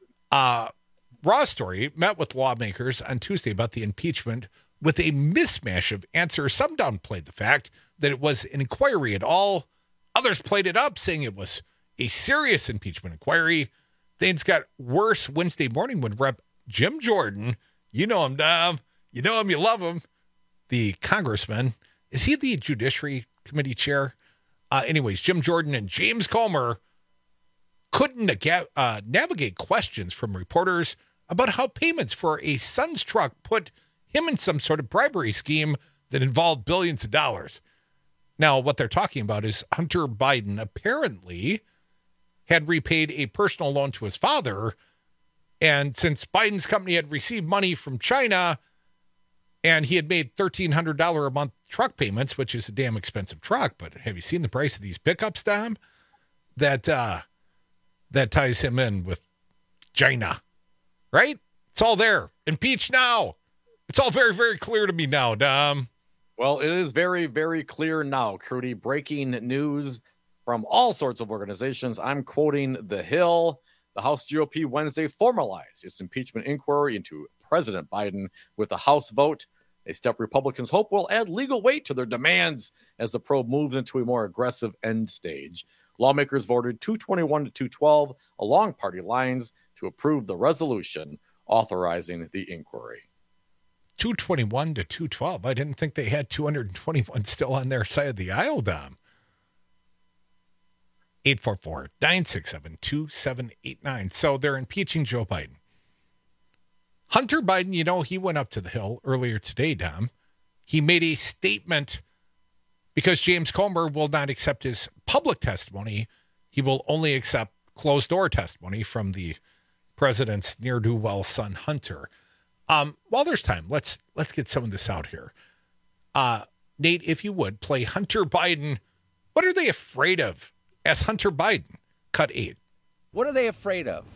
Raw Story met with lawmakers on Tuesday about the impeachment with a mishmash of answers. Some downplayed the fact that it was an inquiry at all. Others played it up, saying it was a serious impeachment inquiry. Things got worse Wednesday morning when Rep. Jim Jordan, you know him, Dom, you know him, you love him, the congressman. Is he the Judiciary Committee chair? Anyways, Jim Jordan and James Comer couldn't navigate questions from reporters about how payments for a son's truck put him in some sort of bribery scheme that involved billions of dollars. Now, what they're talking about is Hunter Biden apparently had repaid a personal loan to his father, and since Biden's company had received money from China and he had made $1,300 a month truck payments, which is a damn expensive truck, but have you seen the price of these pickups, Dom? That ties him in with China, right? It's all there. Impeach now. It's all very, very clear to me now, Dom. Well, it is very, very clear now, Crudy. Breaking news from all sorts of organizations. I'm quoting The Hill. The House GOP Wednesday formalized its impeachment inquiry into President Biden with a House vote, a step Republicans hope will add legal weight to their demands as the probe moves into a more aggressive end stage. Lawmakers voted 221 to 212 along party lines to approve the resolution authorizing the inquiry. 221 to 212. I didn't think they had 221 still on their side of the aisle, Dom. 844-967-2789. So they're impeaching Joe Biden. Hunter Biden, he went up to the Hill earlier today, Dom. He made a statement because James Comer will not accept his public testimony. He will only accept closed-door testimony from the president's ne'er-do-well son, Hunter. While there's time, let's get some of this out here. Nate, if you would, play Hunter Biden. What are they afraid of as Hunter Biden? Cut 8. What are they afraid of?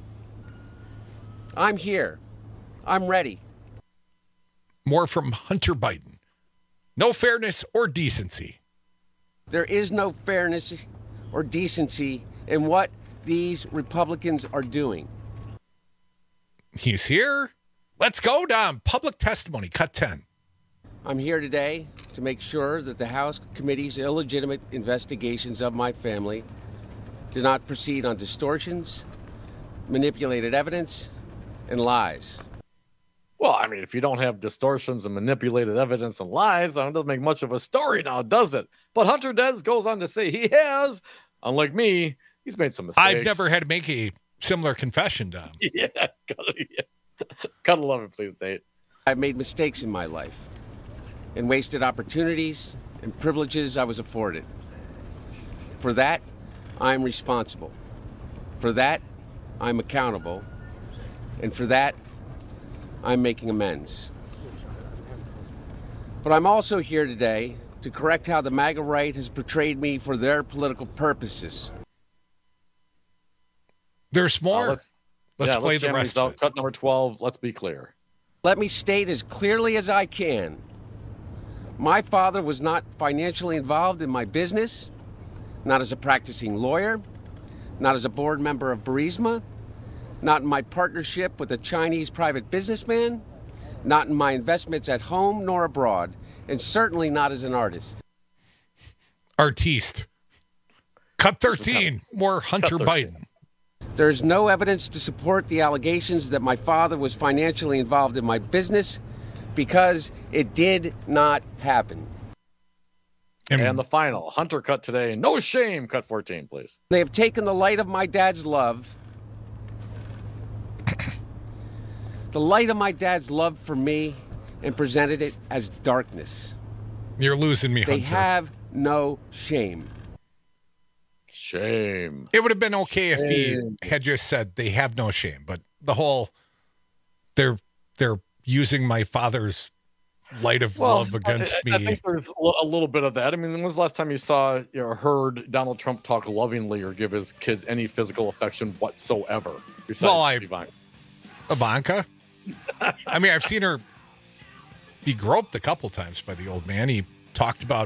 I'm here. I'm ready. More from Hunter Biden. No fairness or decency. There is no fairness or decency in what these Republicans are doing. He's here. Let's go, Dom. Public testimony, cut 10. I'm here today to make sure that the House Committee's illegitimate investigations of my family do not proceed on distortions, manipulated evidence, and lies. Well, I mean, if you don't have distortions and manipulated evidence and lies, it doesn't make much of a story now, does it? But Hunter Des goes on to say he has, unlike me, he's made some mistakes. I've never had to make a similar confession, Dom. Yeah. Gotta love it, please, Nate. I've made mistakes in my life and wasted opportunities and privileges I was afforded. For that, I'm responsible. For that, I'm accountable. And for that, I'm making amends. But I'm also here today to correct how the MAGA right has portrayed me for their political purposes. There's more. Let's play the rest of it. Cut number 12. Let's be clear. Let me state as clearly as I can My father was not financially involved in my business, not as a practicing lawyer, not as a board member of Burisma, not in my partnership with a Chinese private businessman, not in my investments at home nor abroad, and certainly not as an artist. Artiste. Cut 13. More Hunter Biden. There's no evidence to support the allegations that my father was financially involved in my business because it did not happen. And the final, Hunter cut today. No shame, cut 14, please. They have taken the light of my dad's love, the light of my dad's love for me, and presented it as darkness. You're losing me, Hunter. They have no shame. Shame. It would have been okay if he had just said they have no shame, but the whole they're using my father's light of love against me. I think there's a little bit of that. I mean, when was the last time you saw or heard Donald Trump talk lovingly or give his kids any physical affection whatsoever? Ivanka? I mean, I've seen her be groped a couple times by the old man. He talked about,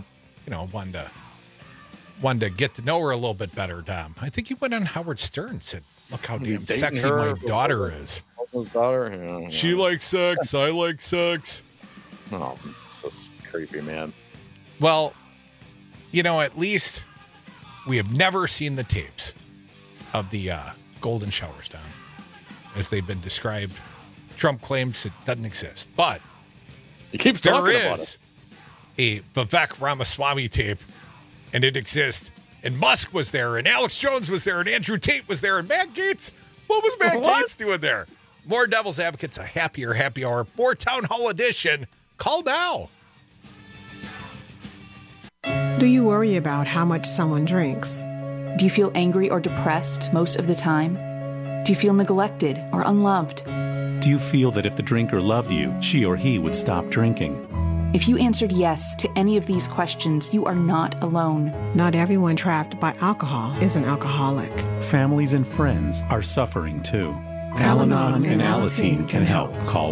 wanted to get to know her a little bit better, Dom. I think he went on Howard Stern and said, look how damn sexy my daughter is. His daughter? Yeah. She likes sex. I like sex. Oh, it's just creepy, man. Well, at least we have never seen the tapes of the golden showers, Dom, as they've been described. Trump claims it doesn't exist, but he keeps talking about it. A Vivek Ramaswamy tape, and it exists. And Musk was there, and Alex Jones was there, and Andrew Tate was there, and Matt Gaetz. What was Matt Gaetz doing there? More Devil's Advocates, a happier happy hour, more Town Hall edition. Call now. Do you worry about how much someone drinks? Do you feel angry or depressed most of the time? Do you feel neglected or unloved? Do you feel that if the drinker loved you, she or he would stop drinking? If you answered yes to any of these questions, you are not alone. Not everyone trapped by alcohol is an alcoholic. Families and friends are suffering too. Al-Anon and Alateen can help. Call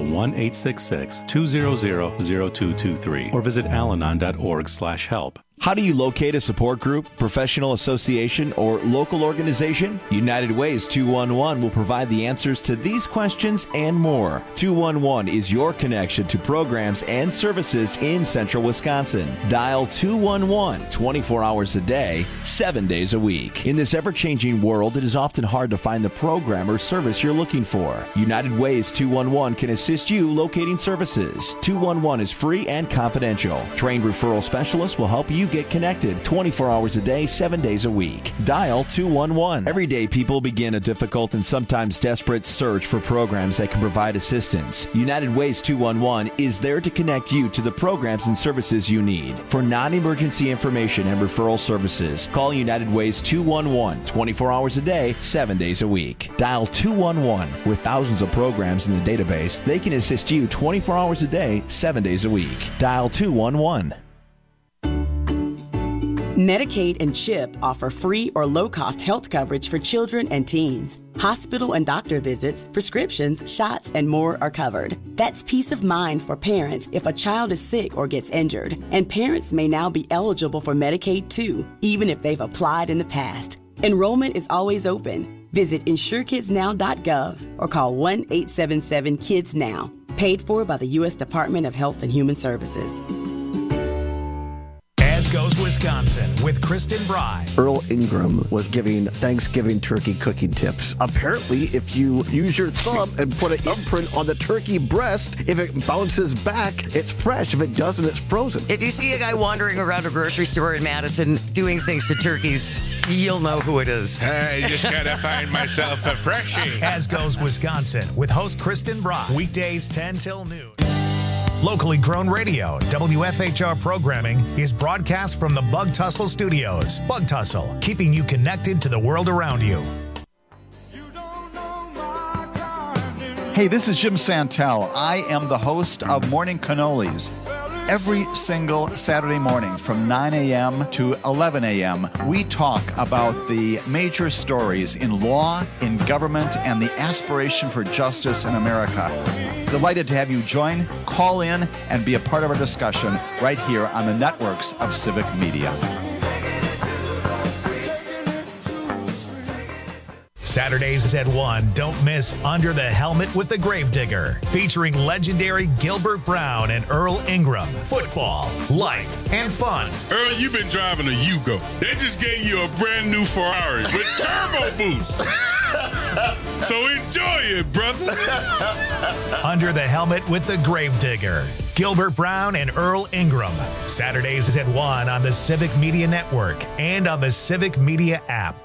1-866-200-0223 or visit alanon.org/help. How do you locate a support group, professional association, or local organization? United Ways 211 will provide the answers to these questions and more. 211 is your connection to programs and services in central Wisconsin. Dial 211 24 hours a day, 7 days a week. In this ever-changing world, it is often hard to find the program or service you're looking for. United Ways 211 can assist you locating services. 211 is free and confidential. Trained referral specialists will help you get connected 24 hours a day, 7 days a week. Dial 211. Every day, people begin a difficult and sometimes desperate search for programs that can provide assistance. United Ways 211 is there to connect you to the programs and services you need. For non-emergency information and referral services, call United Ways 211 24 hours a day, 7 days a week. Dial 211. With thousands of programs in the database, they can assist you 24 hours a day, 7 days a week. Dial 211. Medicaid and CHIP offer free or low-cost health coverage for children and teens. Hospital and doctor visits, prescriptions, shots, and more are covered. That's peace of mind for parents if a child is sick or gets injured. And parents may now be eligible for Medicaid too, even if they've applied in the past. Enrollment is always open. Visit InsureKidsNow.gov or call 1-877-KIDS-NOW. Paid for by the U.S. Department of Health and Human Services. As Goes Wisconsin with Kristen Bry. Earl Ingram was giving Thanksgiving turkey cooking tips. Apparently, if you use your thumb and put an imprint on the turkey breast, if it bounces back, it's fresh. If it doesn't, it's frozen. If you see a guy wandering around a grocery store in Madison doing things to turkeys, you'll know who it is. I just gotta find myself a freshie. As Goes Wisconsin with host Kristen Bry. Weekdays 10 till noon. Locally grown radio, WFHR programming is broadcast from the Bug Tussle Studios. Bug Tussle, keeping you connected to the world around you. Hey, this is Jim Santel. I am the host of Morning Cannolis. Every single Saturday morning from 9 a.m. to 11 a.m., we talk about the major stories in law, in government, and the aspiration for justice in America. Delighted to have you join, call in, and be a part of our discussion right here on the networks of Civic Media. Saturdays at 1, don't miss Under the Helmet with the Gravedigger, featuring legendary Gilbert Brown and Earl Ingram. Football, life, and fun. Earl, you've been driving a Yugo. They just gave you a brand new Ferrari with turbo boost. So enjoy it, brother. Under the Helmet with the Gravedigger, Gilbert Brown and Earl Ingram. Saturdays at 1 on the Civic Media Network and on the Civic Media app.